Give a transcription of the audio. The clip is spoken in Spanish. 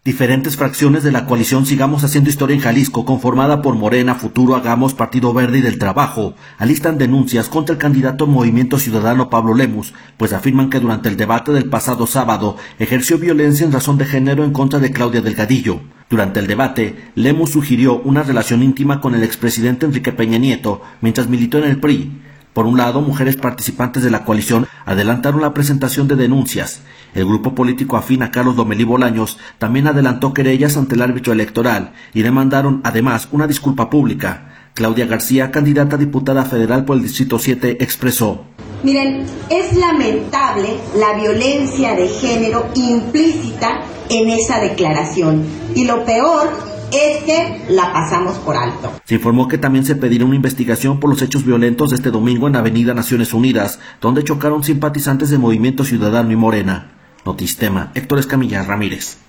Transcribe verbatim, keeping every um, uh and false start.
Diferentes fracciones de la coalición Sigamos Haciendo Historia en Jalisco, conformada por Morena, Futuro, Hagamos, Partido Verde y del Trabajo, alistan denuncias contra el candidato Movimiento Ciudadano Pablo Lemus, pues afirman que durante el debate del pasado sábado ejerció violencia en razón de género en contra de Claudia Delgadillo. Durante el debate, Lemus sugirió una relación íntima con el expresidente Enrique Peña Nieto, mientras militó en el P R I. Por un lado, mujeres participantes de la coalición adelantaron la presentación de denuncias. El grupo político afín a Carlos Lomelí Bolaños también adelantó querellas ante el árbitro electoral y demandaron además una disculpa pública. Claudia García, candidata a diputada federal por el Distrito siete, expresó: Miren, es lamentable la violencia de género implícita en esa declaración y lo peor es que la pasamos por alto. Se informó que también se pedirá una investigación por los hechos violentos de este domingo en Avenida Naciones Unidas, donde chocaron simpatizantes de Movimiento Ciudadano y Morena. Notistema, Héctor Escamilla Ramírez.